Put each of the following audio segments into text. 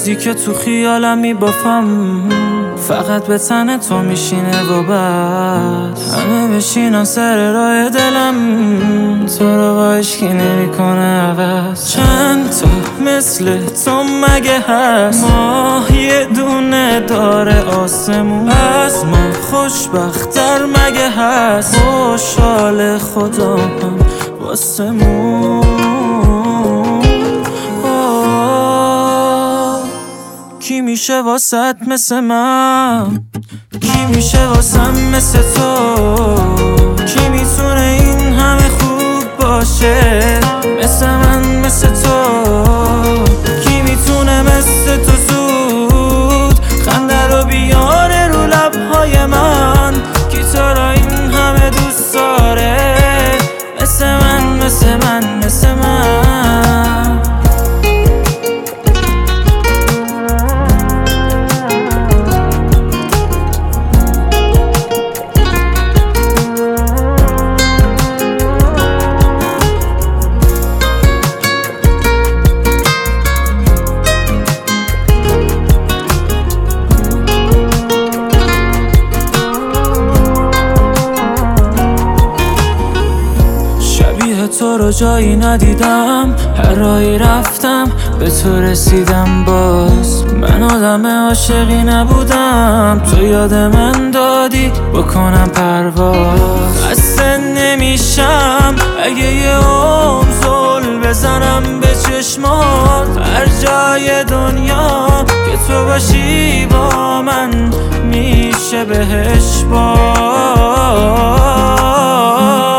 روزی که تو خیالم میبافم فقط به تن تو میشینه و بس همه بشینن سر راه دلم تو رو با عشقی نمیکنه عوض. چند تا مثل تو مگه هست ماه یه دونه داره آسمون از ما خوشبخت‌تر مگه هست خوشحال خدا هم واسمون. کی میشه واسط مثل من؟ کی میشه واسم مثل تو؟ کی میتونه این همه خوب باشه مثل من مثل تو؟ کی میتونه مثل تو زود خنده رو بیاره رو لبهای من؟ کی تو را این همه دوست داره مثل من مثل من مثل من؟ تو رو جایی ندیدم، هر راهی رفتم به تو رسیدم. باز من آدم عاشقی نبودم، تو یاد من دادی بکنم پرواز. خسته نمیشم اگه یه عمر زل بزنم به چشمات هر جای دنیا که تو باشی با من میشه بهش باز.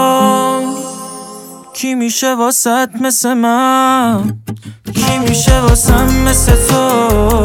کی میشه واسط مثل من؟ کی میشه واسم مثل تو؟